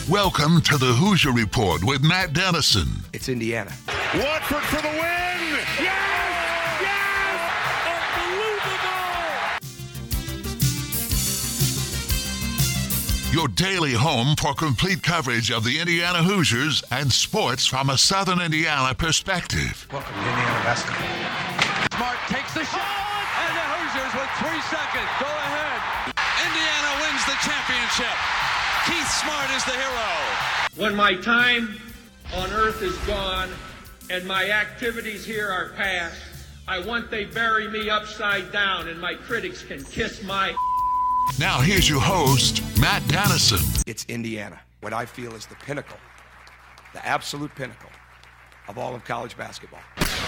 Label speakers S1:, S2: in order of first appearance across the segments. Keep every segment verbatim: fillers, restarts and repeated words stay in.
S1: Welcome to the Hoosier Report with Matt Dennison.
S2: It's Indiana.
S3: Watford for the win! Yes! Yes! Unbelievable!
S1: Your daily home for complete coverage of the Indiana Hoosiers and sports from a Southern Indiana perspective.
S2: Welcome to Indiana basketball.
S4: Smart takes the shot, and the Hoosiers with three seconds go ahead. Indiana wins the championship. Keith Smart is the hero.
S5: When my time on earth is gone and my activities here are past, I want they bury me upside down and my critics can kiss my...
S1: Now here's your host, Matt Dennison.
S2: It's Indiana, what I feel is the pinnacle, the absolute pinnacle of all of college basketball.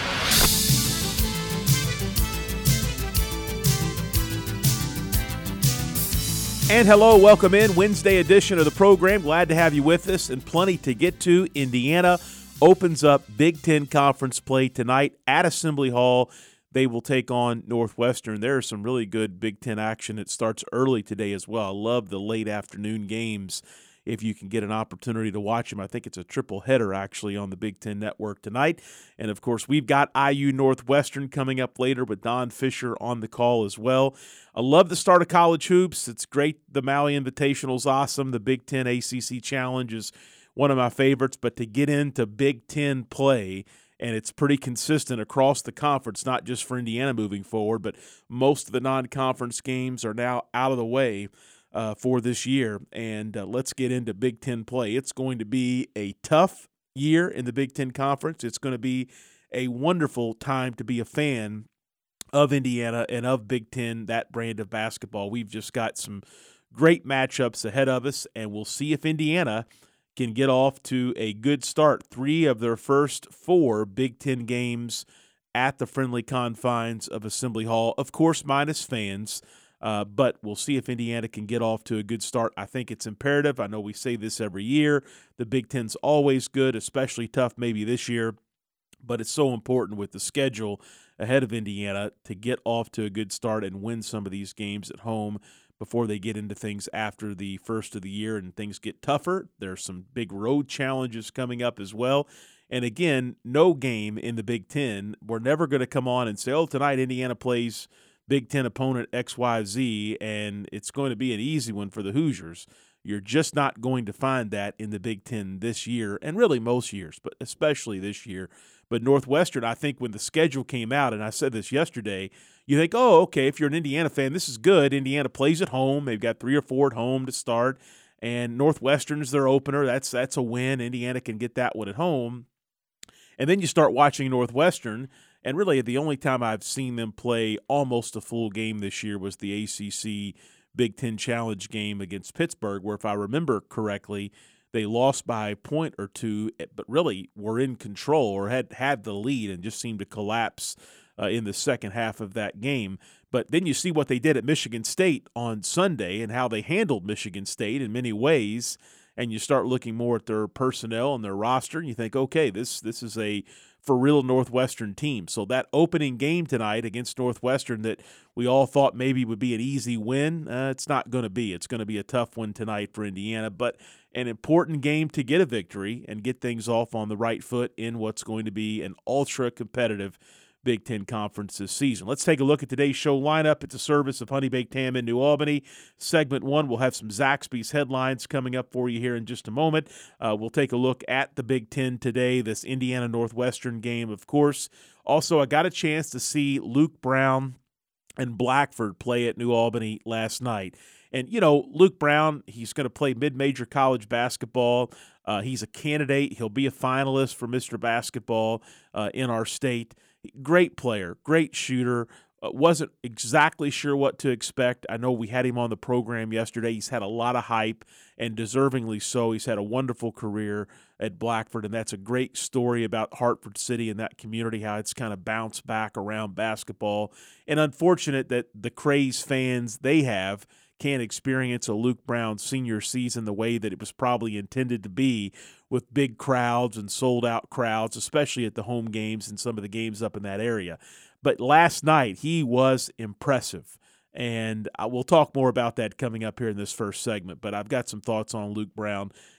S6: And hello, welcome in Wednesday edition of the program. Glad to have you with us and plenty to get to. Indiana opens up Big Ten Conference play tonight at Assembly Hall. They will take on Northwestern. There is some really good Big Ten action. It starts early today as well. I love the late afternoon games if you can get an opportunity to watch them. I think it's a triple header actually on the Big Ten Network tonight. And, of course, we've got I U Northwestern coming up later with Don Fisher on the call as well. I love the start of college hoops. It's great. The Maui Invitational is awesome. The Big Ten A C C Challenge is one of my favorites. But to get into Big Ten play, and it's pretty consistent across the conference, not just for Indiana moving forward, but most of the non-conference games are now out of the way uh, for this year. And uh, let's get into Big Ten play. It's going to be a tough year in the Big Ten Conference. It's going to be a wonderful time to be a fan of Indiana and of Big Ten, that brand of basketball. We've just got some great matchups ahead of us, and we'll see if Indiana can get off to a good start. Three of their first four Big Ten games at the friendly confines of Assembly Hall, of course, minus fans, uh, but we'll see if Indiana can get off to a good start. I think it's imperative. I know we say this every year. The Big Ten's always good, especially tough maybe this year, but it's so important with the schedule ahead of Indiana to get off to a good start and win some of these games at home before they get into things after the first of the year and things get tougher. There's some big road challenges coming up as well. And again, no game in the Big Ten. We're never going to come on and say, oh, tonight Indiana plays Big Ten opponent X Y Z, and it's going to be an easy one for the Hoosiers. You're just not going to find that in the Big Ten this year, and really most years, but especially this year. But Northwestern, I think when the schedule came out, and I said this yesterday, you think, oh, okay, if you're an Indiana fan, this is good. Indiana plays at home. They've got three or four at home to start, and Northwestern's their opener. That's that's a win. Indiana can get that one at home. And then you start watching Northwestern, and really the only time I've seen them play almost a full game this year was the A C C Big Ten Challenge game against Pittsburgh, where if I remember correctly, they lost by a point or two, but really were in control or had, had the lead and just seemed to collapse uh, in the second half of that game. But then you see what they did at Michigan State on Sunday and how they handled Michigan State in many ways, and you start looking more at their personnel and their roster, and you think, okay, this this is a for real Northwestern team. So that opening game tonight against Northwestern that we all thought maybe would be an easy win, uh, it's not going to be. It's going to be a tough one tonight for Indiana, but an important game to get a victory and get things off on the right foot in what's going to be an ultra-competitive Big Ten Conference this season. Let's take a look at today's show lineup. It's a service of Honey Baked Ham in New Albany. Segment one, we'll have some Zaxby's headlines coming up for you here in just a moment. Uh, we'll take a look at the Big Ten today, this Indiana-Northwestern game, of course. Also, I got a chance to see Luke Brown and Blackford play at New Albany last night. And, you know, Luke Brown, he's going to play mid-major college basketball. Uh, he's a candidate. He'll be a finalist for Mister Basketball uh, in our state. Great player, great shooter. Uh, wasn't exactly sure what to expect. I know we had him on the program yesterday. He's had a lot of hype, and deservingly so. He's had a wonderful career at Blackford, and that's a great story about Hartford City and that community, how it's kind of bounced back around basketball. And unfortunate that the Craze fans they have can't experience a Luke Brown senior season the way that it was probably intended to be, with big crowds and sold-out crowds, especially at the home games and some of the games up in that area. But last night, he was impressive, and I will talk more about that coming up here in this first segment. But I've got some thoughts on Luke Brown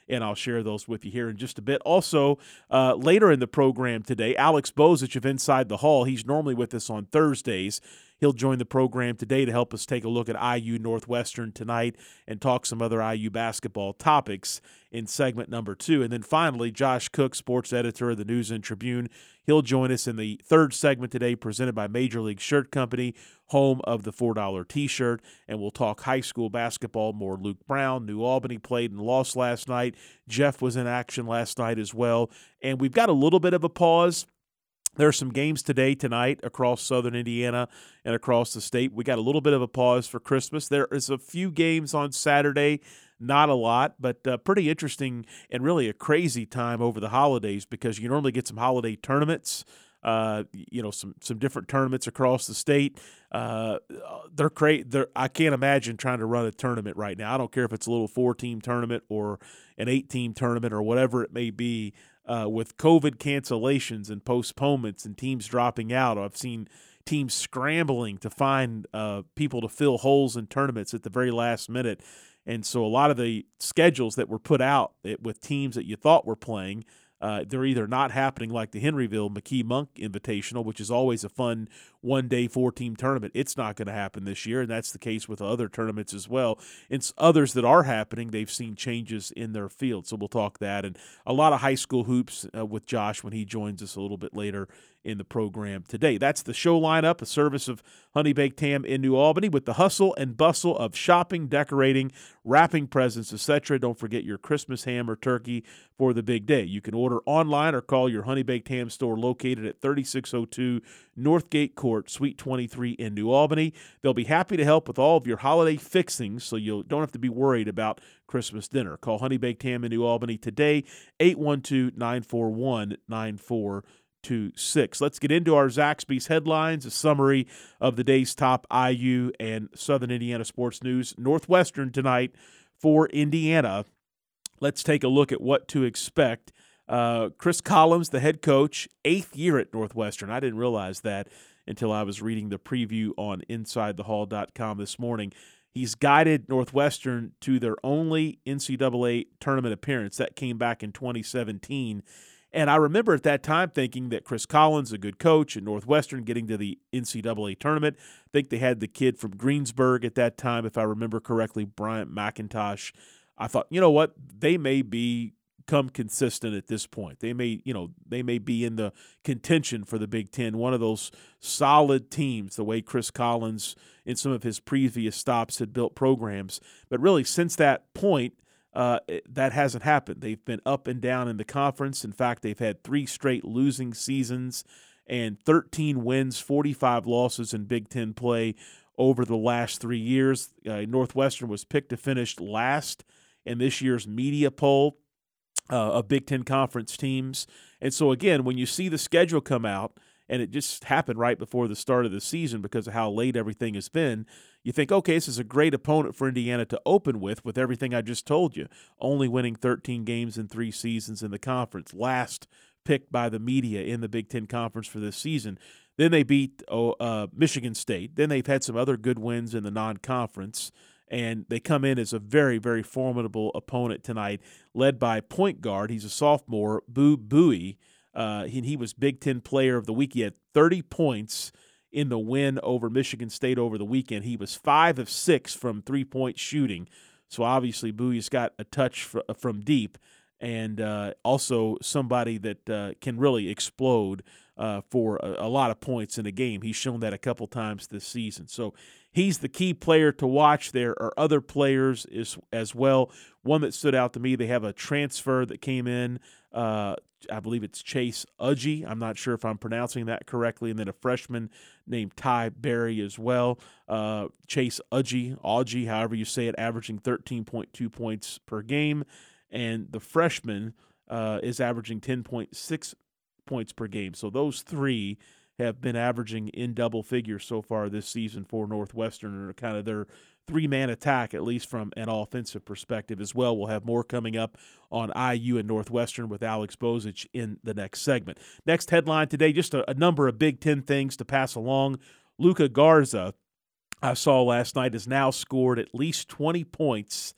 S6: and I'll share those with you here in just a bit. Also, uh, later in the program today, Alex Bozich of Inside the Hall, he's normally with us on Thursdays. He'll join the program today to help us take a look at I U Northwestern tonight and talk some other I U basketball topics in segment number two. And then finally, Josh Cook, sports editor of the News and Tribune, he'll join us in the third segment today, presented by Major League Shirt Company, home of the four dollar T-shirt. And we'll talk high school basketball, more Luke Brown. New Albany played and lost last night. Jeff was in action last night as well. And we've got a little bit of a pause. There are some games today, tonight, across southern Indiana and across the state. We got a little bit of a pause for Christmas. There is a few games on Saturday, not a lot, but uh, pretty interesting and really a crazy time over the holidays because you normally get some holiday tournaments, uh, you know, some some different tournaments across the state. Uh, they're cra- they're, I can't imagine trying to run a tournament right now. I don't care if it's a little four-team tournament or an eight-team tournament or whatever it may be. Uh, with COVID cancellations and postponements and teams dropping out, I've seen teams scrambling to find uh, people to fill holes in tournaments at the very last minute. And so a lot of the schedules that were put out with teams that you thought were playing, uh, they're either not happening, like the Henryville McKee Monk Invitational, which is always a fun one-day four-team tournament. It's not going to happen this year, and that's the case with other tournaments as well. And others that are happening, they've seen changes in their field. So we'll talk that. And a lot of high school hoops uh, with Josh when he joins us a little bit later in the program today. That's the show lineup, a service of Honey Baked Ham in New Albany with the hustle and bustle of shopping, decorating, wrapping presents, et cetera. Don't forget your Christmas ham or turkey for the big day. You can order online or call your Honey Baked Ham store located at thirty-six oh two Northgate Court, Suite twenty-three in New Albany. They'll be happy to help with all of your holiday fixings, so you don't have to be worried about Christmas dinner. Call Honey Baked Ham in New Albany today, eight one two, nine four one, nine four two six. Let's get into our Zaxby's headlines, a summary of the day's top I U and Southern Indiana sports news. Northwestern tonight for Indiana. Let's take a look at what to expect. Uh, Chris Collins, the head coach, eighth year at Northwestern. I didn't realize that until I was reading the preview on inside the hall dot com this morning. He's guided Northwestern to their only N C double A tournament appearance. That came back in twenty seventeen. And I remember at that time thinking that Chris Collins, a good coach at Northwestern, getting to the N C double A tournament. I think they had the kid from Greensburg at that time, if I remember correctly, Bryant McIntosh. I thought, you know what, they may be come consistent at this point. They may, you know, they may be in the contention for the Big Ten, one of those solid teams, the way Chris Collins in some of his previous stops had built programs. But really, since that point, uh, that hasn't happened. They've been up and down in the conference. In fact, they've had three straight losing seasons and thirteen wins, forty-five losses in Big Ten play over the last three years. Uh, Northwestern was picked to finish last in this year's media poll Uh, of Big Ten Conference teams. And so, again, when you see the schedule come out, and it just happened right before the start of the season because of how late everything has been, you think, okay, this is a great opponent for Indiana to open with, with everything I just told you. Only winning thirteen games in three seasons in the conference. Last picked by the media in the Big Ten Conference for this season. Then they beat oh, uh, Michigan State. Then they've had some other good wins in the non-conference. And they come in as a very, very formidable opponent tonight, led by point guard. He's a sophomore, Boo Buie. Uh, he, he was Big Ten Player of the Week. He had thirty points in the win over Michigan State over the weekend. He was five of six from three-point shooting. So obviously Buie's got a touch fr- from deep, and uh, also somebody that uh, can really explode uh, for a, a lot of points in a game. He's shown that a couple times this season. So he's the key player to watch. There are other players as, as well. One that stood out to me, they have a transfer that came in. Uh, I believe it's Chase Udgy. I'm not sure if I'm pronouncing that correctly. And then a freshman named Ty Berry as well. Uh, Chase Udgy, Augie, however you say it, averaging thirteen point two points per game. And the freshman uh, is averaging ten point six points per game. So those three have been averaging in double figures so far this season for Northwestern, and are kind of their three-man attack, at least from an offensive perspective as well. We'll have more coming up on I U and Northwestern with Alex Bozich in the next segment. Next headline today, just a, a number of Big Ten things to pass along. Luka Garza, I saw last night, has now scored at least twenty points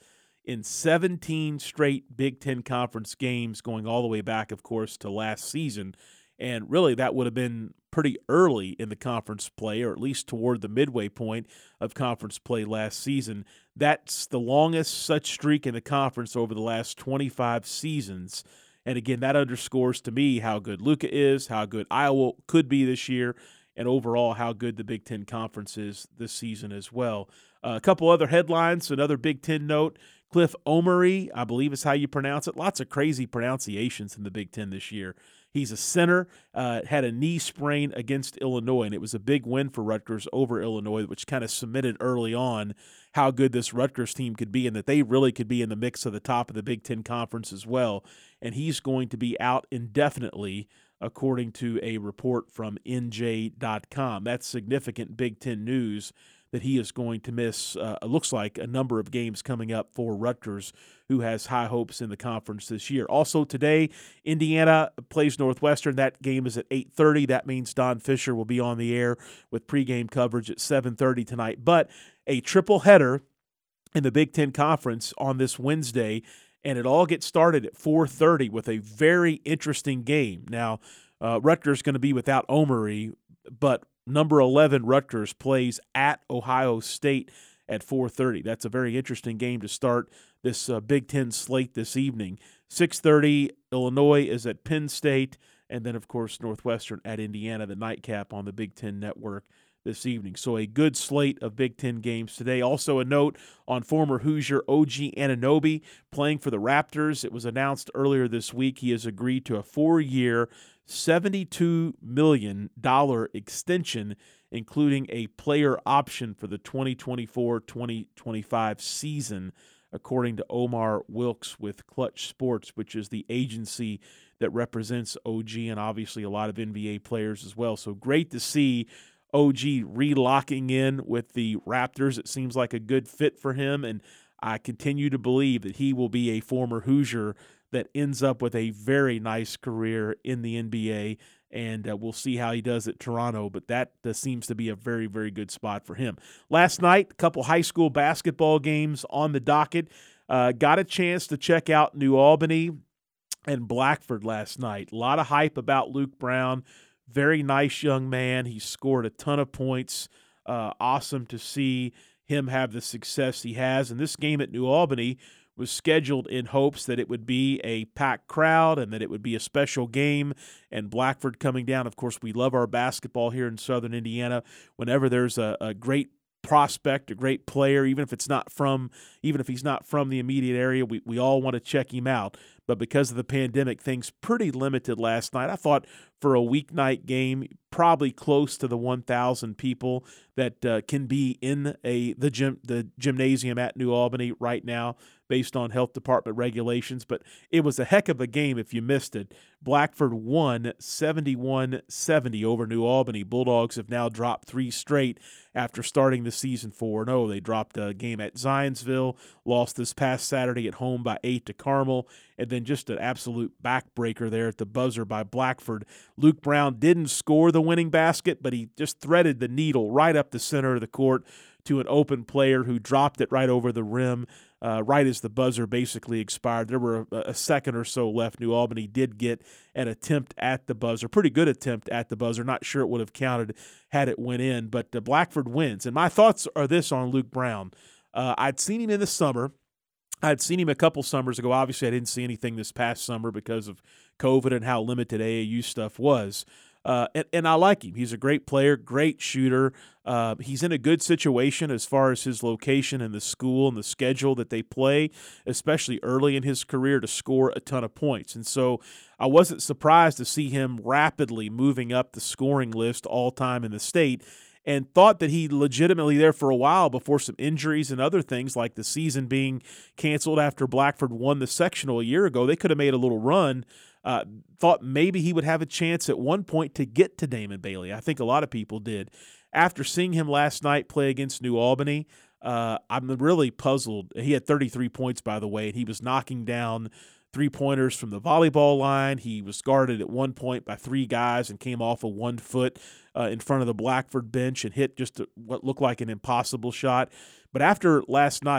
S6: in seventeen straight Big Ten Conference games, going all the way back, of course, to last season. And really, that would have been pretty early in the conference play, or at least toward the midway point of conference play last season. That's the longest such streak in the conference over the last twenty-five seasons. And again, that underscores to me how good Luka is, how good Iowa could be this year, and overall how good the Big Ten Conference is this season as well. Uh, a couple other headlines, another Big Ten note. Cliff Omoruyi, I believe is how you pronounce it. Lots of crazy pronunciations in the Big Ten this year. He's a center, uh, had a knee sprain against Illinois, and it was a big win for Rutgers over Illinois, which kind of cemented early on how good this Rutgers team could be and that they really could be in the mix of the top of the Big Ten Conference as well. And he's going to be out indefinitely, according to a report from N J dot com. That's significant Big Ten news that he is going to miss, uh, it looks like, a number of games coming up for Rutgers, who has high hopes in the conference this year. Also today, Indiana plays Northwestern. That game is at eight thirty. That means Don Fisher will be on the air with pregame coverage at seven thirty tonight. But a triple header in the Big Ten Conference on this Wednesday, and it all gets started at four thirty with a very interesting game. Now, uh, Rutgers is going to be without Omoruyi, but number eleven Rutgers plays at Ohio State at four thirty. That's a very interesting game to start this uh, Big Ten slate this evening. six thirty, Illinois is at Penn State, and then, of course, Northwestern at Indiana, the nightcap on the Big Ten Network this evening. So a good slate of Big Ten games today. Also a note on former Hoosier O G Anunoby playing for the Raptors. It was announced earlier this week he has agreed to a four-year, seventy-two million dollars extension, including a player option for the twenty twenty-four twenty twenty-five season, according to Omar Wilkes with Clutch Sports, which is the agency that represents O G and obviously a lot of N B A players as well. So great to see O G re-locking in with the Raptors. It seems like a good fit for him, and I continue to believe that he will be a former Hoosier that ends up with a very nice career in the N B A, and uh, we'll see how he does at Toronto, but that uh, seems to be a very, very good spot for him. Last night, a couple high school basketball games on the docket. Uh, got a chance to check out New Albany and Blackford last night. A lot of hype about Luke Brown. Very nice young man. He scored a ton of points. Uh, awesome to see him have the success he has. And this game at New Albany was scheduled in hopes that it would be a packed crowd and that it would be a special game. And Blackford coming down. Of course, we love our basketball here in Southern Indiana. Whenever there's a, a great prospect, a great player, even if it's not from, even if he's not from the immediate area, we, we all want to check him out. But because of the pandemic, things pretty limited last night. I thought for a weeknight game, probably close to the one thousand people that uh, can be in a the gym the gymnasium at New Albany right now, based on health department regulations. But it was a heck of a game if you missed it. Blackford won seventy-one seventy over New Albany. Bulldogs have now dropped three straight after starting the season four and oh. They dropped a game at Zionsville, lost this past Saturday at home by eight to Carmel, and then just an absolute backbreaker there at the buzzer by Blackford. Luke Brown didn't score the winning basket, but he just threaded the needle right up the center of the court to an open player who dropped it right over the rim uh, right as the buzzer basically expired. There were a, a second or so left. New Albany did get an attempt at the buzzer, pretty good attempt at the buzzer. Not sure it would have counted had it went in, but uh, Blackford wins. And my thoughts are this on Luke Brown. Uh, I'd seen him in the summer. I'd seen him a couple summers ago. Obviously, I didn't see anything this past summer because of COVID and how limited A A U stuff was. Uh, and, and I like him. He's a great player, great shooter. Uh, he's in a good situation as far as his location and the school and the schedule that they play, especially early in his career, to score a ton of points. And so I wasn't surprised to see him rapidly moving up the scoring list all-time in the state, and thought that he legitimately there for a while before some injuries and other things like the season being canceled after Blackford won the sectional a year ago. They could have made a little run. Uh, thought maybe he would have a chance at one point to get to Damon Bailey. I think a lot of people did. After seeing him last night play against New Albany, uh, I'm really puzzled. He had thirty-three points, by the way, and he was knocking down three-pointers from the volleyball line. He was guarded at one point by three guys and came off of one foot uh, in front of the Blackford bench and hit just a, what looked like an impossible shot. But after last night,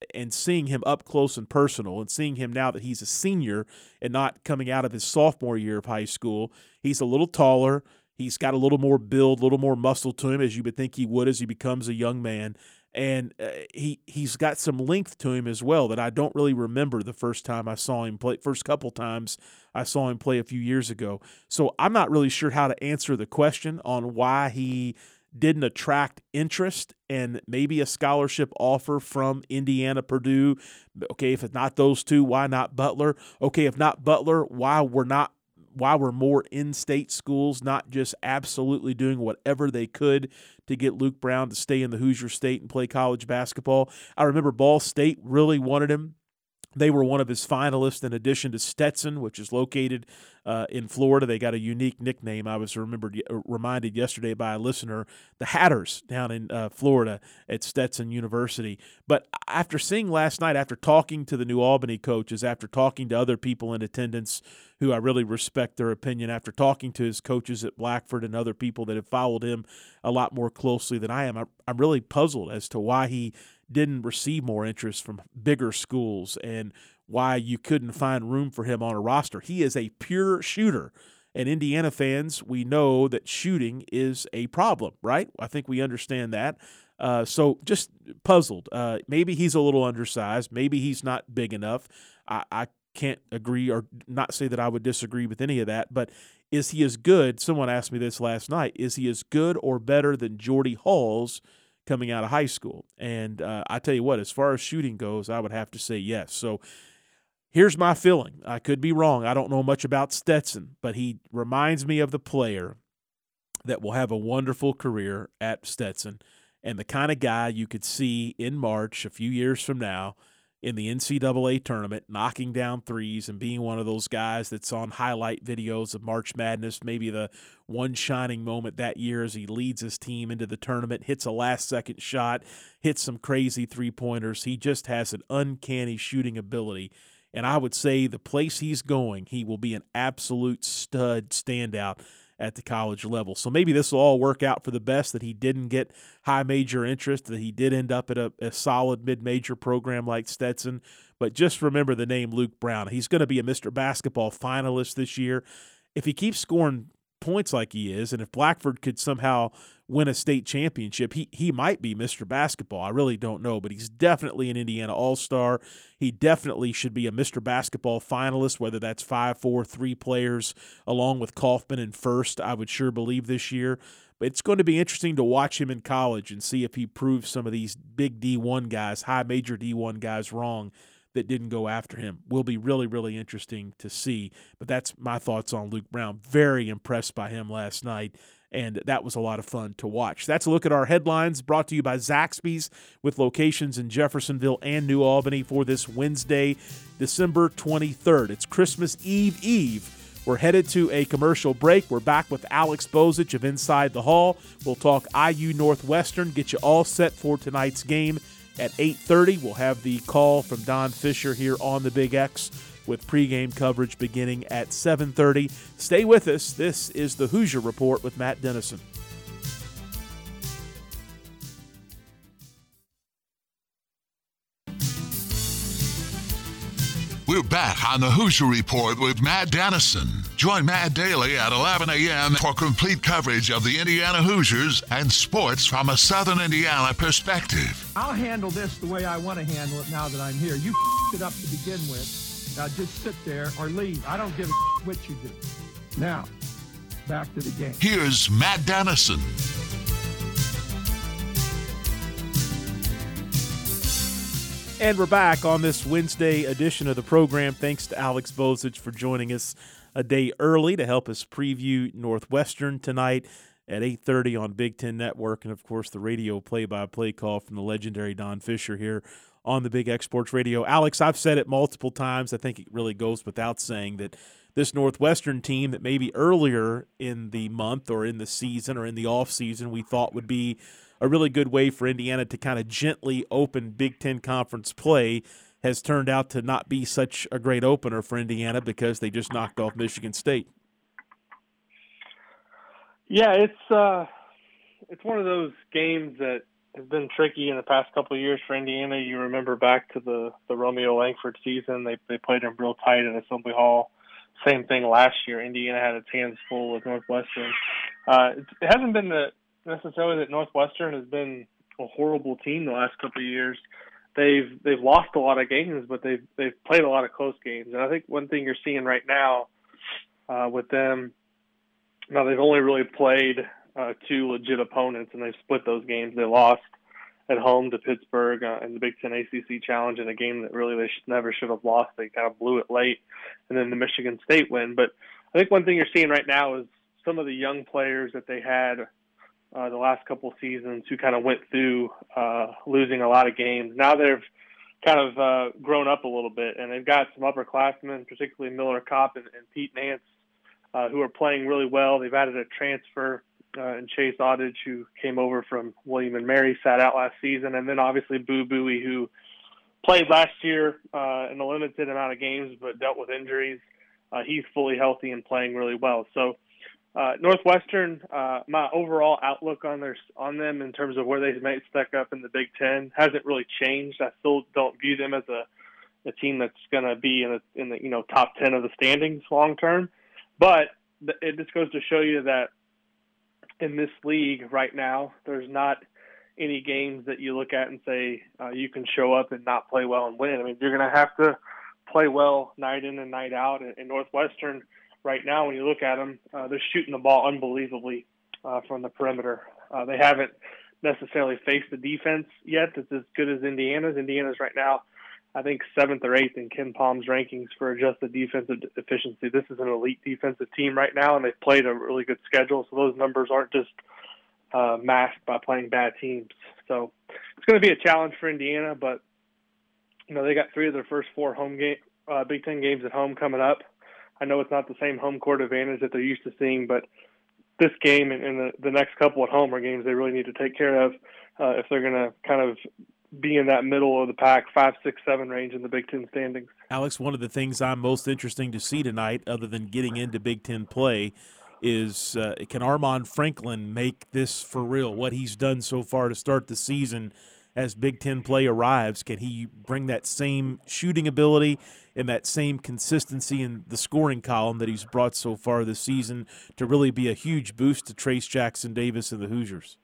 S6: and seeing him up close and personal and seeing him now that he's a senior and not coming out of his sophomore year of high school, he's a little taller. He's got a little more build, a little more muscle to him, as you would think he would as he becomes a young man. And uh, he, he's got some length to him as well that I don't really remember the first time I saw him play, first couple times I saw him play a few years ago. So I'm not really sure how to answer the question on why he didn't attract interest and maybe a scholarship offer from Indiana, Purdue. Okay, if it's not those two, why not Butler? Okay, if not Butler, why we're not why we're more in-state schools not just absolutely doing whatever they could to get Luke Brown to stay in the Hoosier State and play college basketball. I remember Ball State really wanted him. They were one of his finalists in addition to Stetson, which is located uh, in Florida. They got a unique nickname. I was remembered, reminded yesterday by a listener, the Hatters down in uh, Florida at Stetson University. But after seeing last night, after talking to the New Albany coaches, after talking to other people in attendance who I really respect their opinion, after talking to his coaches at Blackford and other people that have followed him a lot more closely than I am, I'm really puzzled as to why he didn't receive more interest from bigger schools and why you couldn't find room for him on a roster. He is a pure shooter. And Indiana fans, we know that shooting is a problem, right? I think we understand that. Uh, so just puzzled. Uh, maybe he's a little undersized. Maybe he's not big enough. I, I can't agree or not say that I would disagree with any of that. But is he as good? Someone asked me this last night. Is he as good or better than Jordy Halls coming out of high school? And uh, I tell you what, as far as shooting goes, I would have to say yes. So here's my feeling. I could be wrong. I don't know much about Stetson, but he reminds me of the player that will have a wonderful career at Stetson and the kind of guy you could see in March a few years from now in the N C double A tournament, knocking down threes and being one of those guys that's on highlight videos of March Madness, maybe the one shining moment that year as he leads his team into the tournament, hits a last-second shot, hits some crazy three-pointers. He just has an uncanny shooting ability. And I would say the place he's going, he will be an absolute stud standout at the college level. So maybe this will all work out for the best, that he didn't get high major interest, that he did end up at a, a solid mid-major program like Stetson. But just remember the name Luke Brown. He's going to be a Mister Basketball finalist this year. If he keeps scoring points like he is, and if Blackford could somehow win a state championship, he he might be Mister Basketball. I really don't know, but he's definitely an Indiana All-Star. He definitely should be a Mister Basketball finalist, whether that's five, four, three players along with Kaufman in first, I would sure believe this year. But it's going to be interesting to watch him in college and see if he proves some of these big D one guys, high major D one guys wrong that didn't go after him. Will be really, really interesting to see. But that's my thoughts on Luke Brown. Very impressed by him last night, and that was a lot of fun to watch. That's a look at our headlines, brought to you by Zaxby's, with locations in Jeffersonville and New Albany for this Wednesday, December twenty-third. It's Christmas Eve Eve. We're headed to a commercial break. We're back with Alex Bozich of Inside the Hall. We'll talk I U Northwestern, get you all set for tonight's game. At eight thirty, we'll have the call from Don Fisher here on the Big X with pregame coverage beginning at seven thirty. Stay with us. This is the Hoosier Report with Matt Dennison.
S1: We're back on the Hoosier Report with Matt Dennison. Join Matt daily at eleven a.m. for complete coverage of the Indiana Hoosiers and sports from a Southern Indiana perspective.
S5: I'll handle this the way I want to handle it now that I'm here. You f***ed it up to begin with. Now just sit there or leave. I don't give a f- what you do. Now, back to the game.
S1: Here's Matt Dennison.
S6: And we're back on this Wednesday edition of the program. Thanks to Alex Bozich for joining us a day early to help us preview Northwestern tonight at eight thirty on Big Ten Network. And, of course, the radio play-by-play call from the legendary Don Fisher here on the Big X Sports Radio. Alex, I've said it multiple times. I think it really goes without saying that this Northwestern team that maybe earlier in the month or in the season or in the offseason we thought would be a really good way for Indiana to kind of gently open Big Ten Conference play has turned out to not be such a great opener for Indiana because they just knocked off Michigan State.
S7: Yeah, it's uh, it's one of those games that has been tricky in the past couple of years for Indiana. You remember back to the, the Romeo Langford season. They they played them real tight at Assembly Hall. Same thing last year. Indiana had its hands full with Northwestern. Uh, it, it hasn't been the, necessarily that Northwestern has been a horrible team the last couple of years. They've they've lost a lot of games, but they've they've played a lot of close games. And I think one thing you're seeing right now uh, with them, now they've only really played uh, two legit opponents, and they've split those games. They lost at home to Pittsburgh uh, in the Big Ten A C C Challenge in a game that really they should, never should have lost. They kind of blew it late, and then the Michigan State win. But I think one thing you're seeing right now is some of the young players that they had uh, the last couple of seasons who kind of went through uh, losing a lot of games. Now they've kind of uh, grown up a little bit, and they've got some upperclassmen, particularly Miller Kopp and, and Pete Nance, uh, who are playing really well. They've added a transfer uh, in Chase Audich, who came over from William and Mary, sat out last season, and then obviously Boo Buie, who played last year uh, in a limited amount of games but dealt with injuries. Uh, he's fully healthy and playing really well. So uh, Northwestern, uh, my overall outlook on their on them in terms of where they might stack up in the Big Ten hasn't really changed. I still don't view them as a, a team that's going to be in the in the you know top ten of the standings long term. But it just goes to show you that in this league right now, there's not any games that you look at and say uh, you can show up and not play well and win. I mean, you're going to have to play well night in and night out. In Northwestern right now, when you look at them, uh, they're shooting the ball unbelievably uh, from the perimeter. Uh, they haven't necessarily faced the defense yet that's as good as Indiana's. Indiana's right now, I think, seventh or eighth in Ken Palm's rankings for adjusted defensive efficiency. This is an elite defensive team right now, and they've played a really good schedule, so those numbers aren't just uh, masked by playing bad teams. So it's going to be a challenge for Indiana, but you know they got three of their first four home game, uh, Big Ten games at home coming up. I know it's not the same home court advantage that they're used to seeing, but this game and, and the, the next couple at home are games they really need to take care of uh, if they're going to kind of be in that middle of the pack, five, six, seven range in the Big Ten standings.
S6: Alex, one of the things I'm most interesting to see tonight, other than getting into Big Ten play, is uh, can Armaan Franklin make this for real? What he's done so far to start the season as Big Ten play arrives, can he bring that same shooting ability and that same consistency in the scoring column that he's brought so far this season to really be a huge boost to Trayce Jackson-Davis and the Hoosiers?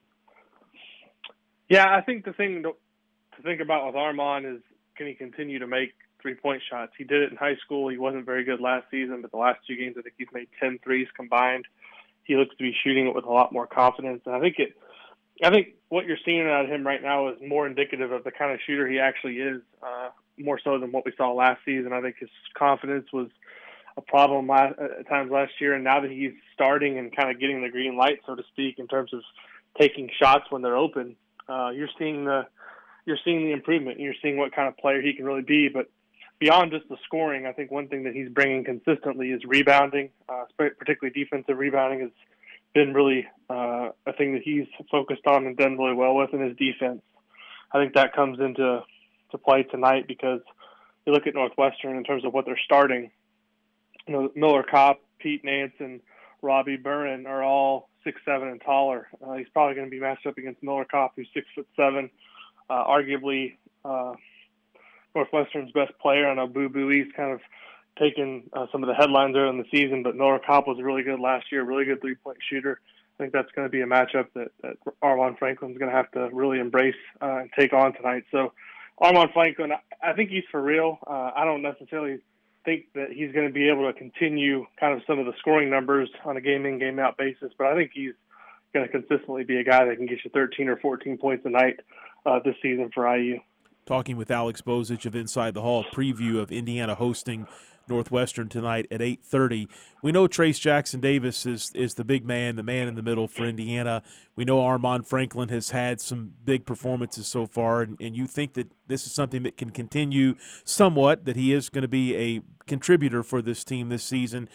S7: Yeah, I think the thing to, to think about with Armaan is can he continue to make three-point shots? He did it in high school. He wasn't very good last season, but the last two games I think he's made ten threes combined. He looks to be shooting it with a lot more confidence, and I think it – I think what you're seeing out of him right now is more indicative of the kind of shooter he actually is, uh, more so than what we saw last season. I think his confidence was a problem last, at times last year, and now that he's starting and kind of getting the green light, so to speak, in terms of taking shots when they're open, uh, you're seeing the you're seeing the improvement. You're seeing what kind of player he can really be. But beyond just the scoring, I think one thing that he's bringing consistently is rebounding, uh, particularly defensive rebounding is been really uh, a thing that he's focused on and done really well with in his defense. I think that comes into to play tonight because you look at Northwestern in terms of what they're starting. You know, Miller Kopp, Pete Nance, and Robbie Burren are all six seven and taller. Uh, he's probably going to be matched up against Miller Kopp, who's six foot seven, uh, arguably uh, Northwestern's best player. I know Boo Buie's kind of taken uh, some of the headlines early in the season, but Miller Kopp was really good last year, really good three-point shooter. I think that's going to be a matchup that, that Armaan Franklin's going to have to really embrace uh, and take on tonight. So Armaan Franklin, I think he's for real. Uh, I don't necessarily think that he's going to be able to continue kind of some of the scoring numbers on a game-in, game-out basis, but I think he's going to consistently be a guy that can get you thirteen or fourteen points a night uh, this season for I U.
S6: Talking with Alex Bozich of Inside the Hall, preview of Indiana hosting Northwestern tonight at eight thirty. We know Trayce Jackson-Davis is is the big man, the man in the middle for Indiana. We know Armaan Franklin has had some big performances so far, and, and you think that this is something that can continue somewhat, that he is going to be a contributor for this team this season.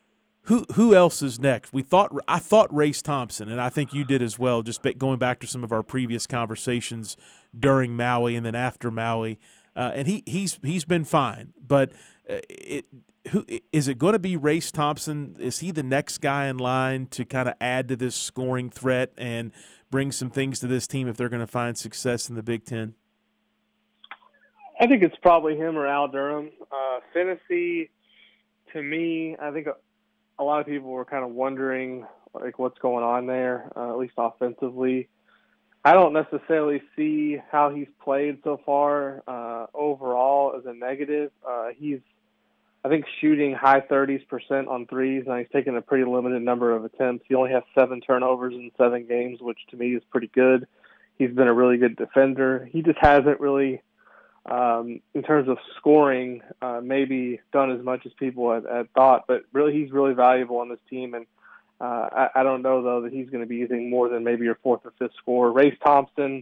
S6: Who who else is next? We thought I thought Race Thompson, and I think you did as well, just going back to some of our previous conversations during Maui and then after Maui. Uh, and he he's he's been fine, but uh, it who is it going to be? Race Thompson? Is he the next guy in line to kind of add to this scoring threat and bring some things to this team if they're going to find success in the Big Ten?
S7: I think it's probably him or Al Durham. Uh, Phinisee, to me, I think a, a lot of people were kind of wondering like what's going on there, uh, at least offensively. I don't necessarily see how he's played so far uh, overall as a negative. Uh, he's, I think, shooting high thirties percent on threes, and he's taken a pretty limited number of attempts. He only has seven turnovers in seven games, which to me is pretty good. He's been a really good defender. He just hasn't really, um, in terms of scoring, uh, maybe done as much as people had, had thought, but really he's really valuable on this team, and Uh, I, I don't know, though, that he's going to be using more than maybe your fourth or fifth scorer. Race Thompson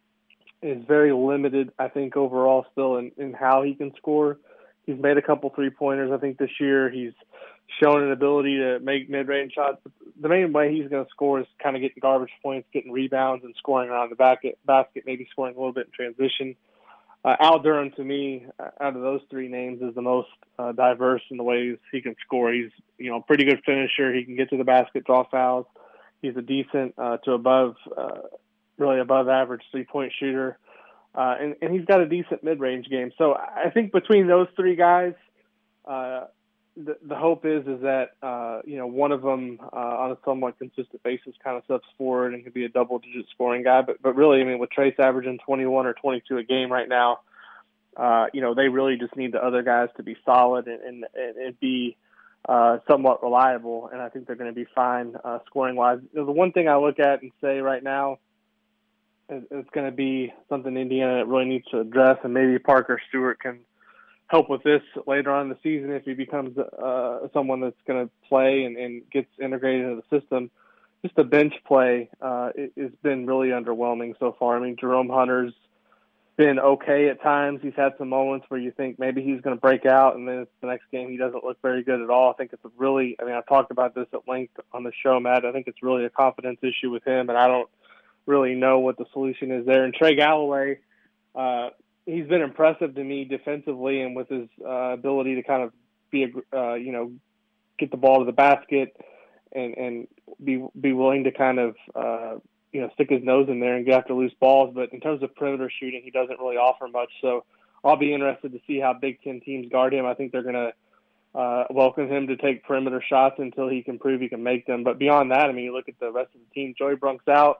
S7: is very limited, I think, overall still in, in how he can score. He's made a couple three-pointers, I think, this year. He's shown an ability to make mid-range shots. The main way he's going to score is kind of getting garbage points, getting rebounds, and scoring around the basket, basket maybe scoring a little bit in transition. Uh, Al Durham, to me, out of those three names, is the most uh, diverse in the ways he can score. He's, you know, a pretty good finisher. He can get to the basket, draw fouls. He's a decent uh, to above, uh, really above average three-point shooter. Uh, and, and he's got a decent mid-range game. So I think between those three guys, uh, the, the hope is is that, uh, you know, one of them uh, on a somewhat consistent basis kind of steps forward and can be a double-digit scoring guy. But but really, I mean, with Trace averaging twenty-one or twenty-two a game right now, uh, you know, they really just need the other guys to be solid and, and, and be uh, somewhat reliable. And I think they're going to be fine uh, scoring-wise. You know, the one thing I look at and say right now, it's going to be something Indiana really needs to address, and maybe Parker Stewart can help with this later on in the season if he becomes uh, someone that's going to play and, and gets integrated into the system. Just the bench play uh, has been really underwhelming so far. I mean, Jerome Hunter's been okay at times. He's had some moments where you think maybe he's going to break out, and then the next game he doesn't look very good at all. I think it's a really – I mean, I've talked about this at length on the show, Matt. I think it's really a confidence issue with him, and I don't really know what the solution is there. And Trey Galloway uh, – he's been impressive to me defensively and with his uh, ability to kind of be, a, uh, you know, get the ball to the basket and, and be be willing to kind of, uh, you know, stick his nose in there and get after loose balls. But in terms of perimeter shooting, he doesn't really offer much. So I'll be interested to see how Big Ten teams guard him. I think they're going to uh, welcome him to take perimeter shots until he can prove he can make them. But beyond that, I mean, you look at the rest of the team. Joey Brunk's out.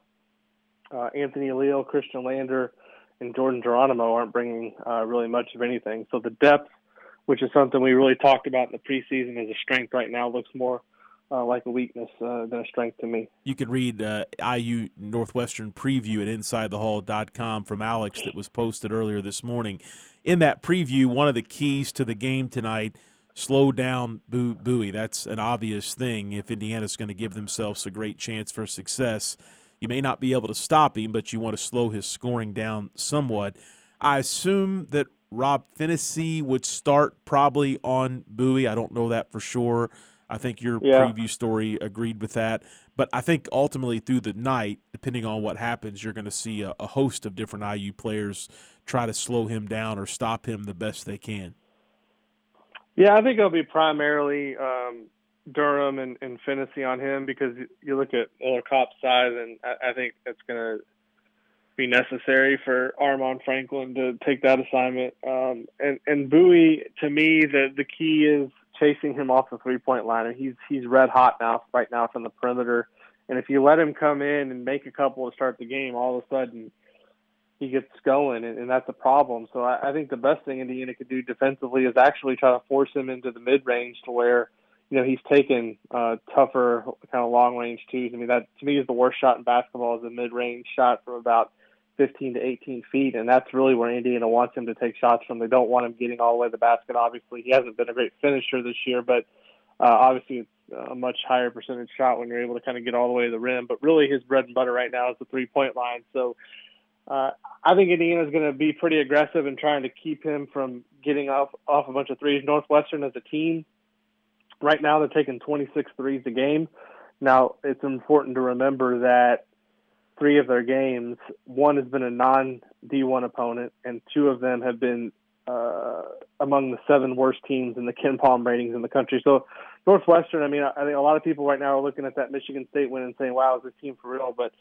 S7: Uh, Anthony Leal, Christian Lander, and Jordan Geronimo aren't bringing uh, really much of anything. So the depth, which is something we really talked about in the preseason as a strength right now, looks more uh, like a weakness uh, than a strength to me.
S6: You can read uh, I U Northwestern preview at inside the hall dot com from Alex that was posted earlier this morning. In that preview, one of the keys to the game tonight, slow down Bowie. That's an obvious thing if Indiana's going to give themselves a great chance for success. You may not be able to stop him, but you want to slow his scoring down somewhat. I assume that Rob Phinisee would start probably on Bowie. I don't know that for sure. I think your yeah. preview story agreed with that. But I think ultimately through the night, depending on what happens, you're going to see a, a host of different I U players try to slow him down or stop him the best they can.
S7: Yeah, I think it'll be primarily um, – Durham and, and Phinisee on him because you look at Miller Kopp's size, and I, I think it's going to be necessary for Armaan Franklin to take that assignment. Um, and, and Bowie, to me, the, the key is chasing him off the three-point line. He's he's red hot now right now from the perimeter. And if you let him come in and make a couple to start the game, all of a sudden he gets going, and, and that's a problem. So I, I think the best thing Indiana could do defensively is actually try to force him into the mid-range to where – you know, he's taken uh, tougher kind of long-range twos. I mean, that to me is the worst shot in basketball is a mid-range shot from about fifteen to eighteen feet, and that's really where Indiana wants him to take shots from. They don't want him getting all the way to the basket, obviously. He hasn't been a great finisher this year, but uh, obviously it's a much higher percentage shot when you're able to kind of get all the way to the rim. But really his bread and butter right now is the three-point line. So uh, I think Indiana's going to be pretty aggressive in trying to keep him from getting off, off a bunch of threes. Northwestern as a team, right now, they're taking twenty-six threes a game. Now, it's important to remember that three of their games, one has been a non-D one opponent, and two of them have been uh, among the seven worst teams in the Ken Palm ratings in the country. So Northwestern, I mean, I think a lot of people right now are looking at that Michigan State win and saying, wow, is this team for real? But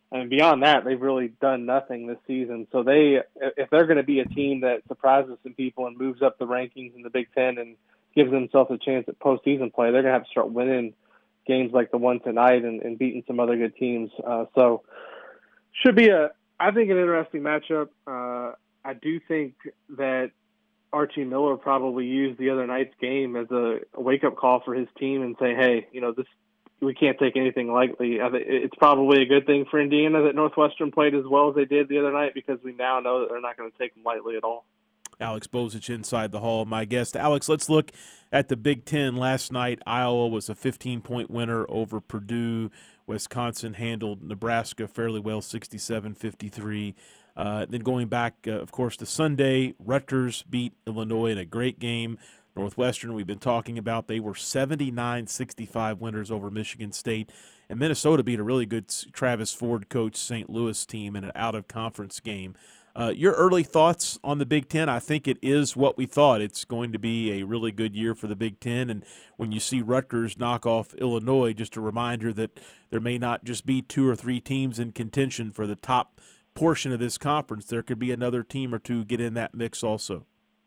S7: And beyond that, they've really done nothing this season. So they, if they're going to be a team that surprises some people and moves up the rankings in the Big Ten and gives themselves a chance at postseason play, they're going to have to start winning games like the one tonight and, and beating some other good teams. Uh, so should be a, I think, an interesting matchup. Uh, I do think that Archie Miller probably used the other night's game as a, a wake-up call for his team and say, hey, you know, this we can't take anything lightly. I think it's probably a good thing for Indiana that Northwestern played as well as they did the other night, because we now know that they're not going to take them lightly at all.
S6: Alex Bozich inside the hall, my guest. Alex, let's look at the Big Ten. Last night, Iowa was a fifteen-point winner over Purdue. Wisconsin handled Nebraska fairly well, sixty-seven fifty-three. Uh, then going back, uh, of course, to Sunday, Rutgers beat Illinois in a great game. Northwestern, we've been talking about, they were seventy-nine sixty-five winners over Michigan State. And Minnesota beat a really good Travis Ford coach Saint Louis team in an out-of-conference game. Uh, your early thoughts on the Big Ten? I think it is what we thought. It's going to be a really good year for the Big Ten. And when you see Rutgers knock off Illinois, just a reminder that there may not just be two or three teams in contention for the top portion of this conference. There could be another team or two get in that mix also.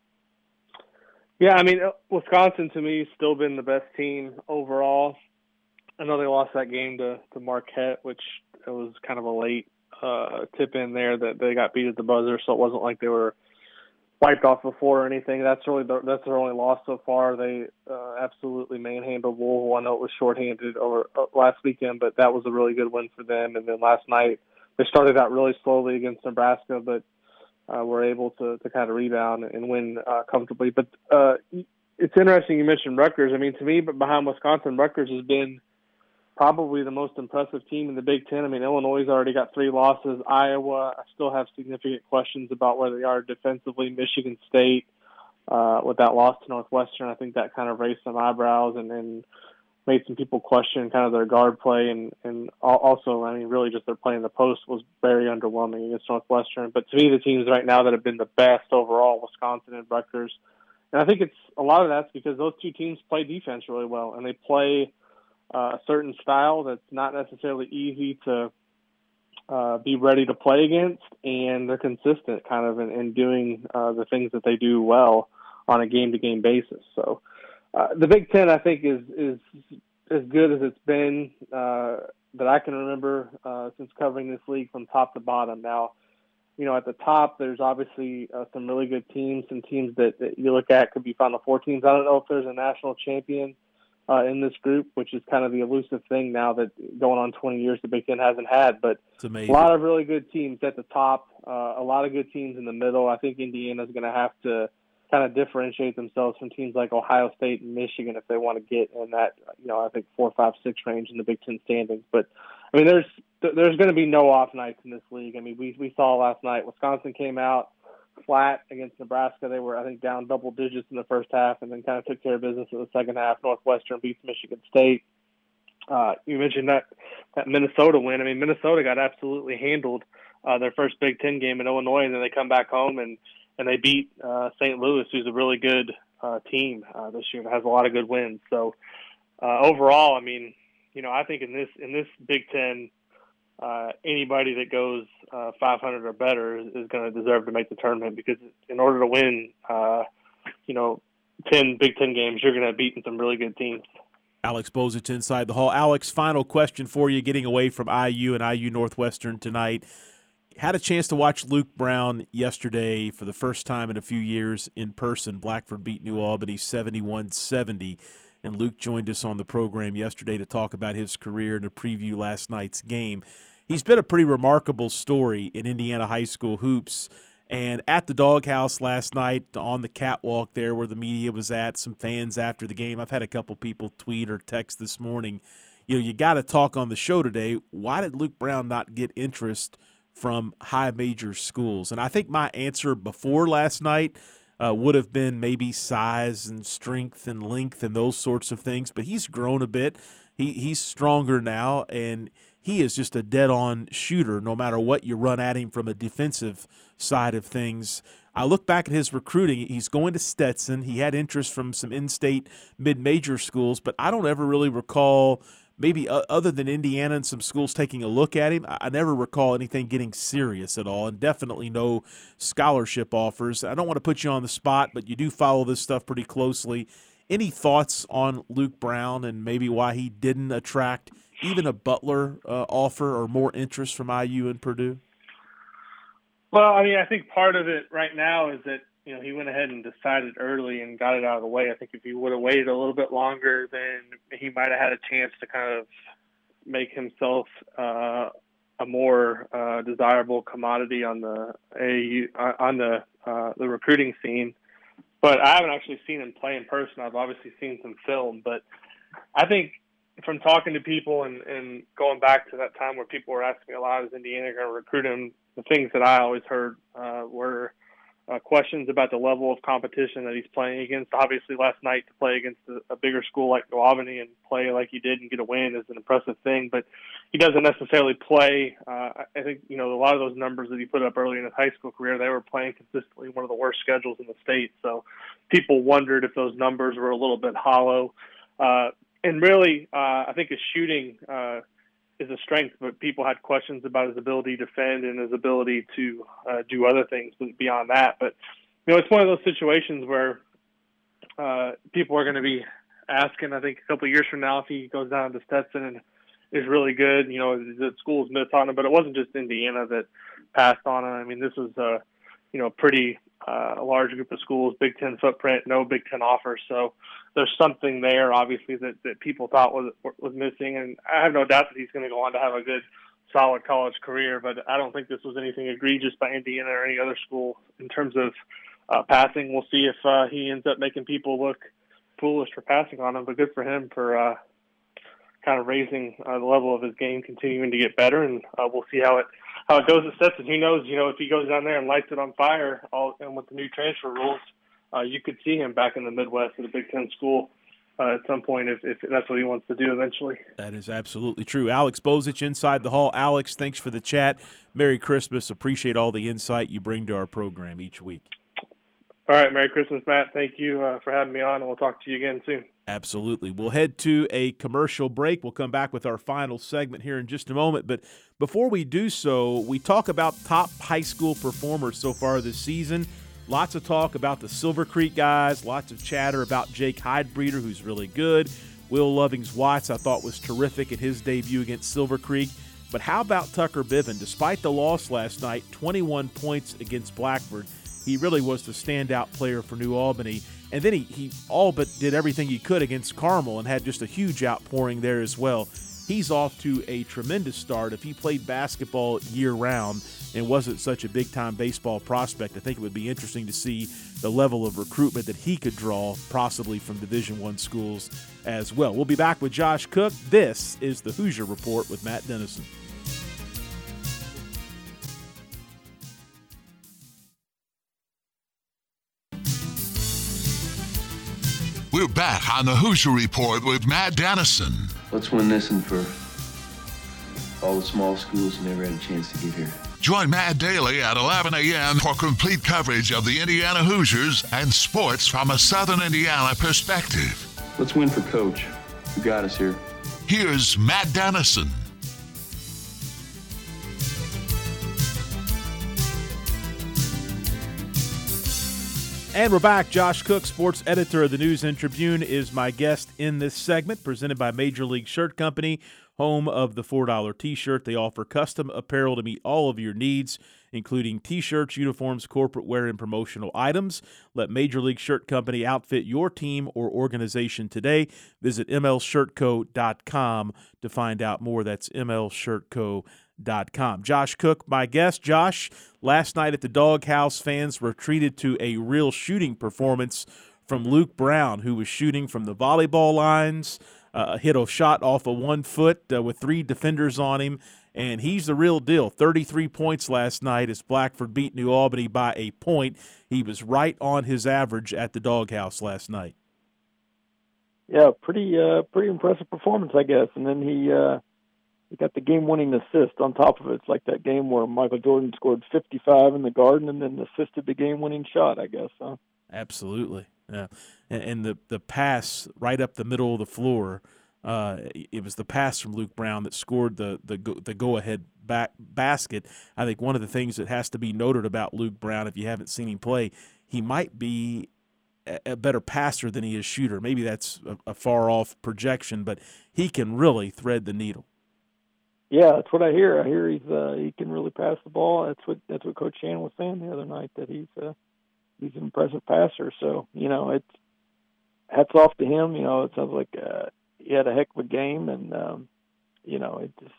S7: Yeah, I mean, Wisconsin to me has still been the best team overall. I know they lost that game to, to Marquette, which it was kind of a late uh, tip in there that they got beat at the buzzer, so it wasn't like they were wiped off before or anything. That's really the, that's their only loss so far. They uh, absolutely manhandled Louisville. I know it was shorthanded over uh, last weekend, but that was a really good win for them. And then last night they started out really slowly against Nebraska, but uh, were able to, to kind of rebound and win uh, comfortably. But uh, it's interesting you mentioned Rutgers. I mean, to me, but behind Wisconsin, Rutgers has been probably the most impressive team in the Big Ten. I mean, Illinois has already got three losses. Iowa, I still have significant questions about where they are defensively. Michigan State, uh, with that loss to Northwestern, I think that kind of raised some eyebrows and, and made some people question kind of their guard play. And, and also, I mean, really just their play in the post was very underwhelming against Northwestern. But to me, the teams right now that have been the best overall, Wisconsin and Rutgers. And I think it's a lot of that's because those two teams play defense really well, and they play Uh, a certain style that's not necessarily easy to uh, be ready to play against, and they're consistent kind of in, in doing uh, the things that they do well on a game-to-game basis. So uh, the Big Ten, I think, is is as good as it's been uh, that I can remember uh, since covering this league from top to bottom. Now, you know, at the top, there's obviously uh, some really good teams, and teams that, that you look at could be Final Four teams. I don't know if there's a national champion Uh, in this group, which is kind of the elusive thing now that going on twenty years the Big Ten hasn't had. But a lot of really good teams at the top, uh, a lot of good teams in the middle. I think Indiana's going to have to kind of differentiate themselves from teams like Ohio State and Michigan if they want to get in that, you know, I think four, five, six range in the Big Ten standings. But I mean, there's there's going to be no off nights in this league. I mean, we we saw last night Wisconsin came out flat against Nebraska. They were, I think, down double digits in the first half and then kind of took care of business in the second half. Northwestern beats Michigan State. Uh, you mentioned that, that Minnesota win. I mean, Minnesota got absolutely handled uh, their first Big Ten game in Illinois, and then they come back home and, and they beat uh, Saint Louis, who's a really good uh, team uh, this year and has a lot of good wins. So uh, overall, I mean, you know, I think in this in this Big Ten, Uh, anybody that goes uh, five hundred or better is, is going to deserve to make the tournament, because in order to win, uh, you know, ten Big Ten games, you're going to beat some really good teams.
S6: Alex Bozich inside the hall. Alex, final question for you, getting away from I U and I U Northwestern tonight. Had a chance to watch Luke Brown yesterday for the first time in a few years in person. Blackford beat New Albany seventy-one seventy. And Luke joined us on the program yesterday to talk about his career and to preview last night's game. He's been a pretty remarkable story in Indiana high school hoops. And at the Doghouse last night, on the catwalk there where the media was at, some fans after the game, I've had a couple people tweet or text this morning, you know, you got to talk on the show today. Why did Luke Brown not get interest from high major schools? And I think my answer before last night Uh, would have been maybe size and strength and length and those sorts of things, but he's grown a bit. He he's stronger now, and he is just a dead-on shooter no matter what you run at him from a defensive side of things. I look back at his recruiting. He's going to Stetson. He had interest from some in-state mid-major schools, but I don't ever really recall maybe uh, other than Indiana and some schools taking a look at him, I, I never recall anything getting serious at all, and definitely no scholarship offers. I don't want to put you on the spot, but you do follow this stuff pretty closely. Any thoughts on Luke Brown and maybe why he didn't attract even a Butler uh, offer or more interest from I U and Purdue?
S7: Well, I mean, I think part of it right now is that, you know, he went ahead and decided early and got it out of the way. I think if he would have waited a little bit longer, then he might have had a chance to kind of make himself uh, a more uh, desirable commodity on the A A U, on the uh, the recruiting scene. But I haven't actually seen him play in person. I've obviously seen some film, but I think from talking to people and, and going back to that time where people were asking me a lot, is Indiana going to recruit him? The things that I always heard uh, were uh, questions about the level of competition that he's playing against. Obviously, last night to play against a, a bigger school like New Albany and play like he did and get a win is an impressive thing, but he doesn't necessarily play. Uh, I think, you know, a lot of those numbers that he put up early in his high school career, they were playing consistently one of the worst schedules in the state. So people wondered if those numbers were a little bit hollow. Uh, and really, uh, I think his shooting uh, is a strength, but people had questions about his ability to defend and his ability to uh, do other things beyond that. But, you know, it's one of those situations where uh, people are going to be asking, I think, a couple of years from now, if he goes down to Stetson and is really good, you know, the schools miss on him. But it wasn't just Indiana that passed on him. I mean, this was a, you know, pretty uh, large group of schools, Big Ten footprint, no Big Ten offers. So there's something there, obviously, that, that people thought was was missing. And I have no doubt that he's going to go on to have a good, solid college career. But I don't think this was anything egregious by Indiana or any other school in terms of uh, passing. We'll see if uh, he ends up making people look foolish for passing on him. But good for him for uh, kind of raising uh, the level of his game, continuing to get better. And uh, we'll see how it how it goes at Stetson. Who knows, you know, if he goes down there and lights it on fire, all, and with the new transfer rules, uh, you could see him back in the Midwest at a Big Ten school uh, at some point if, if that's what he wants to do eventually.
S6: That is absolutely true. Alex Bozich inside the hall. Alex, thanks for the chat. Merry Christmas. Appreciate all the insight you bring to our program each week.
S7: All right. Merry Christmas, Matt. Thank you uh, for having me on, and we'll talk to you again soon.
S6: Absolutely. We'll head to a commercial break. We'll come back with our final segment here in just a moment. But before we do so, we talk about top high school performers so far this season. Lots of talk about the Silver Creek guys, lots of chatter about Jake Heidbreeder, who's really good. Will Lovings-Watts, I thought, was terrific in his debut against Silver Creek. But how about Tucker Biven? Despite the loss last night, twenty-one points against Blackford. He really was the standout player for New Albany. And then he, he all but did everything he could against Carmel and had just a huge outpouring there as well. He's off to a tremendous start. If he played basketball year-round and wasn't such a big-time baseball prospect, I think it would be interesting to see the level of recruitment that he could draw, possibly from Division I schools as well. We'll be back with Josh Cook. This is the Hoosier Report with Matt Dennison.
S1: We're back on the Hoosier Report with Matt Dennison.
S8: Let's win this one for all the small schools who never had a chance to get here.
S1: Join Matt Daly at eleven a.m. for complete coverage of the Indiana Hoosiers and sports from a Southern Indiana perspective.
S8: Let's win for Coach, who got us here.
S1: Here's Matt Dennison.
S6: And we're back. Josh Cook, sports editor of the News and Tribune, is my guest in this segment, presented by Major League Shirt Company, home of the four dollar T-shirt. They offer custom apparel to meet all of your needs, including T-shirts, uniforms, corporate wear, and promotional items. Let Major League Shirt Company outfit your team or organization today. Visit m l shirt co dot com to find out more. That's m l shirt co dot com. Josh Cook, my guest. Josh, last night at the Doghouse, fans were treated to a real shooting performance from Luke Brown, who was shooting from the volleyball lines, uh, hit a shot off of one foot uh, with three defenders on him, and he's the real deal. thirty-three points last night as Blackford beat New Albany by a point. He was right on his average at the Doghouse last night.
S9: Yeah, pretty uh, pretty impressive performance, I guess. And then he uh, he got the game-winning assist on top of it. It's like that game where Michael Jordan scored fifty-five in the Garden and then assisted the game-winning shot, I guess. Huh?
S6: Absolutely. Yeah. And, and the, the pass right up the middle of the floor Uh, it was the pass from Luke Brown that scored the the go, the go ahead back basket. I think one of the things that has to be noted about Luke Brown, if you haven't seen him play, he might be a better passer than he is shooter. Maybe that's a, a far off projection, but he can really thread the needle.
S9: Yeah, that's what I hear. I hear he's uh, he can really pass the ball. That's what that's what Coach Shannon was saying the other night, that he's uh, he's an impressive passer. So you know, it's hats off to him. You know, it sounds like uh, he had a heck of a game, and um, you know, it just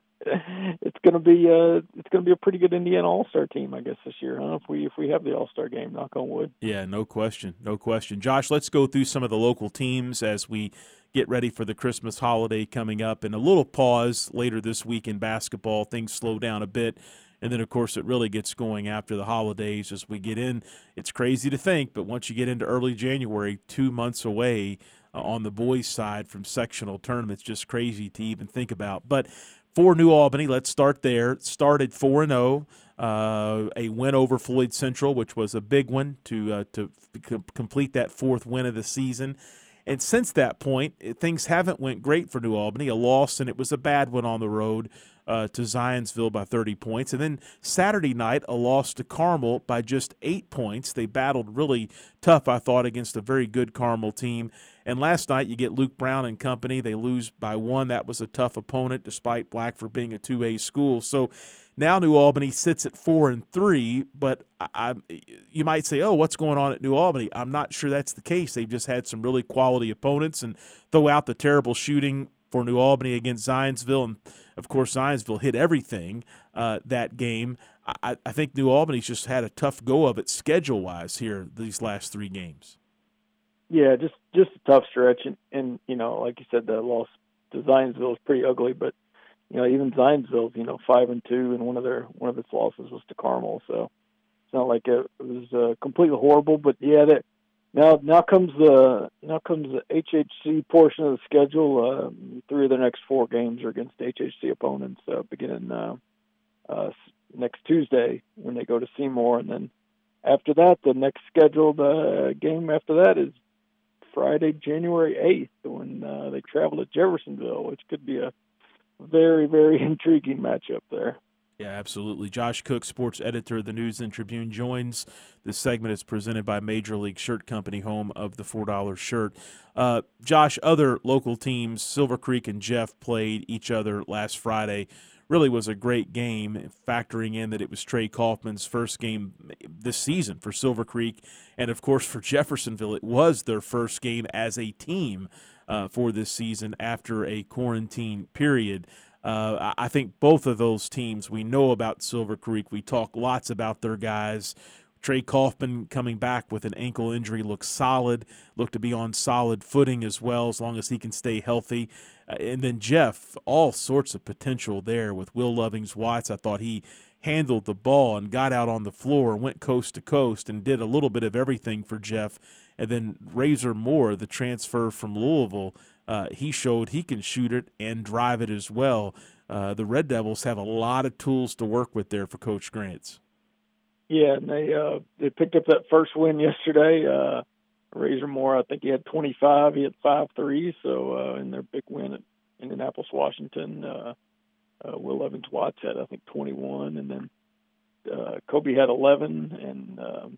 S9: it's going to be uh, it's going to be a pretty good Indiana All-Star team, I guess, this year, huh? If we if we have the All-Star game, knock on wood.
S6: Yeah, no question, no question. Josh, let's go through some of the local teams as we get ready for the Christmas holiday coming up, and a little pause later this week in basketball. Things slow down a bit, and then, of course, it really gets going after the holidays as we get in. It's crazy to think, but once you get into early January, two months away uh, on the boys' side from sectional tournaments, just crazy to even think about. But for New Albany, let's start there. Started four and oh, uh, a win over Floyd Central, which was a big one to uh, to f- complete that fourth win of the season. And since that point, things haven't went great for New Albany. A loss, and it was a bad one on the road uh, to Zionsville by thirty points. And then Saturday night, a loss to Carmel by just eight points. They battled really tough, I thought, against a very good Carmel team. And last night, you get Luke Brown and company. They lose by one. That was a tough opponent, despite Blackford being a two A school. So now New Albany sits at four and three, but I, I, you might say, "Oh, what's going on at New Albany?" I'm not sure that's the case. They've just had some really quality opponents, and throw out the terrible shooting for New Albany against Zionsville, and of course Zionsville hit everything uh, that game. I, I think New Albany's just had a tough go of it schedule-wise here these last three games.
S9: Yeah, just just a tough stretch, and, and you know, like you said, the loss to Zionsville is pretty ugly, but you know, even Zionsville's, you know, five and two, and one of their one of its losses was to Carmel. So it's not like it, it was uh, completely horrible. But yeah, that, now now comes the now comes the H H C portion of the schedule. Uh, three of their next four games are against H H C opponents, uh, beginning uh, uh, next Tuesday when they go to Seymour, and then after that, the next scheduled uh, game after that is Friday, January eighth, when uh, they travel to Jeffersonville, which could be a very, very intriguing matchup there.
S6: Yeah, absolutely. Josh Cook, sports editor of the News and Tribune, joins. This segment is presented by Major League Shirt Company, home of the four dollar shirt. Uh, Josh, other local teams, Silver Creek and Jeff, played each other last Friday. Really was a great game, factoring in that it was Trey Kaufman's first game this season for Silver Creek. And, of course, for Jeffersonville, it was their first game as a team uh, for this season after a quarantine period. Uh, I think both of those teams, we know about Silver Creek. We talk lots about their guys. Trey Kaufman coming back with an ankle injury looks solid, looked to be on solid footing as well, as long as he can stay healthy. Uh, and then Jeff, all sorts of potential there with Will Lovings-Watts. I thought he handled the ball and got out on the floor and went coast to coast and did a little bit of everything for Jeff. And then Razor Moore, the transfer from Louisville, uh, he showed he can shoot it and drive it as well. Uh, the Red Devils have a lot of tools to work with there for Coach Grants.
S9: Yeah, and they uh, they picked up that first win yesterday. Uh, Razor Moore, I think he had twenty-five. He had five threes. So uh, in their big win at Indianapolis, Washington, uh, uh, Will Lovings-Watts had, I think, twenty-one. And then uh, Kobe had eleven. And um,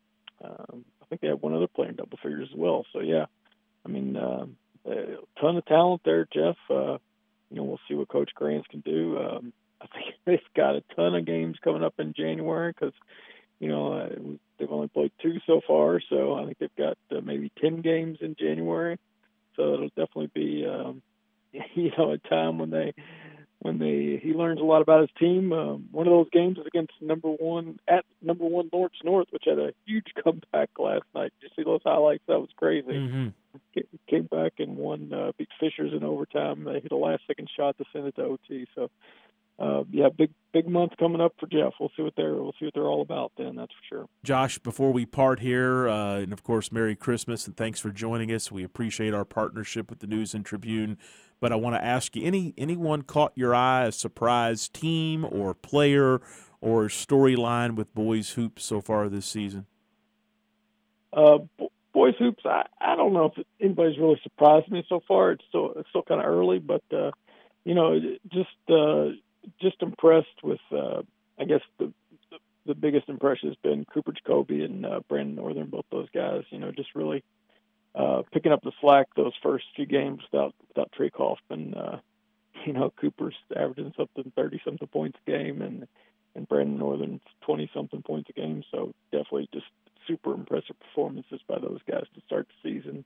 S9: uh, I think they had one other player in double figures as well. So, yeah, I mean, uh, a ton of talent there, Jeff. Uh, you know, we'll see what Coach Grants can do. Um, I think they've got a ton of games coming up in January because, you know, uh, they've only played two so far. So I think they've got uh, maybe ten games in January. So it'll definitely be, um, you know, a time when they when they he learns a lot about his team. Um, one of those games is against number one at number one Lawrence North, which had a huge comeback last night. Did you see those highlights? That was crazy.
S6: Mm-hmm.
S9: Came back and won, uh, beat Fishers in overtime. They hit a last second shot to send it to O T. So. Uh, yeah, big big month coming up for Jeff. We'll see what they're we'll see what they're all about then. That's for sure.
S6: Josh, before we part here, uh, and of course, Merry Christmas and thanks for joining us. We appreciate our partnership with the News and Tribune. But I want to ask you, any anyone caught your eye, a surprise team or player or storyline with boys hoops so far this season?
S9: Uh, boy boys hoops, I, I don't know if anybody's really surprised me so far. It's still it's still kind of early, but uh, you know, just uh, just impressed with. Uh, I guess the, the the biggest impression has been Cooper Jacoby and uh, Brandon Northern, both those guys. You know, just really uh, picking up the slack those first few games without without Trey Kaufman. Uh, you know, Cooper's averaging something thirty something points a game, and and Brandon Northern's twenty something points a game. So definitely just super impressive performances by those guys to start the season.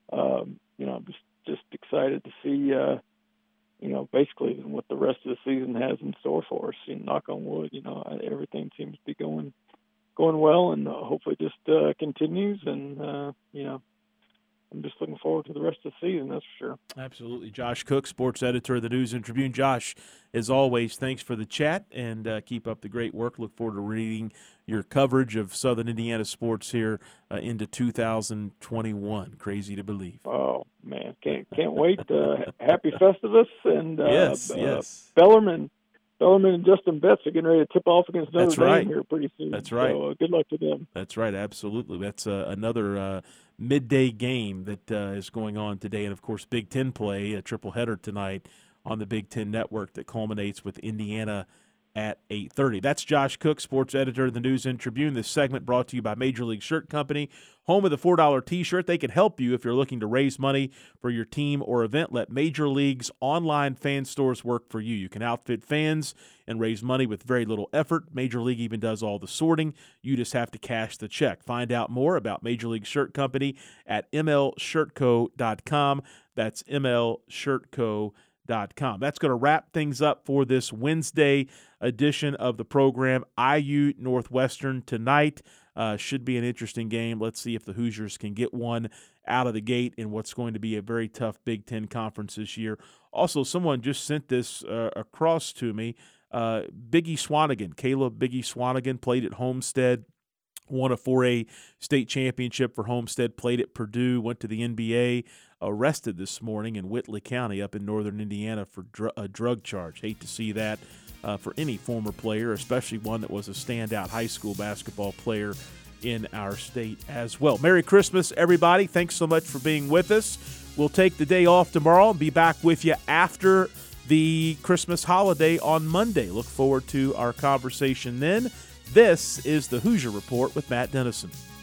S9: Um, you know, I'm just, just excited to see, uh, you know, basically what the rest of the season has in store for us. And knock on wood, you know, everything seems to be going going well, and uh, hopefully just uh, continues. And, uh, you know, I'm just looking forward to the rest of the season, that's for sure.
S6: Absolutely. Josh Cook, sports editor of the News and Tribune. Josh, as always, thanks for the chat, and uh, keep up the great work. Look forward to reading your coverage of Southern Indiana sports here uh, into two thousand twenty-one. Crazy to believe.
S9: Oh, man, can't can't wait. Uh, happy Festivus. And uh,
S6: yes,
S9: uh,
S6: yes.
S9: Bellarmine. Bellarmine and Justin Betts are getting ready to tip off against Notre
S6: That's
S9: Dame
S6: right.
S9: here pretty soon.
S6: That's right.
S9: So uh, good luck to them.
S6: That's right, absolutely. That's uh, another uh, midday game that uh, is going on today. And, of course, Big Ten play, a triple header tonight on the Big Ten Network that culminates with Indiana at eight thirty. That's Josh Cook, sports editor of the News and Tribune. This segment brought to you by Major League Shirt Company, home of the four dollar T-shirt. They can help you if you're looking to raise money for your team or event. Let Major League's online fan stores work for you. You can outfit fans and raise money with very little effort. Major League even does all the sorting. You just have to cash the check. Find out more about Major League Shirt Company at m l shirt co dot com. That's m l shirt co dot com. That's going to wrap things up for this Wednesday edition of the program. I U Northwestern tonight. Uh, should be an interesting game. Let's see if the Hoosiers can get one out of the gate in what's going to be a very tough Big Ten conference this year. Also, someone just sent this uh, across to me. Uh, Biggie Swanigan, Caleb Biggie Swanigan, played at Homestead, won a four A state championship for Homestead, played at Purdue, went to the N B A, arrested this morning in Whitley County up in northern Indiana for dr- a drug charge. Hate to see that uh, for any former player, especially one that was a standout high school basketball player in our state as well. Merry Christmas, everybody. Thanks so much for being with us. We'll take the day off tomorrow and be back with you after the Christmas holiday on Monday. Look forward to our conversation then. This is the Hoosier Report with Matt Dennison.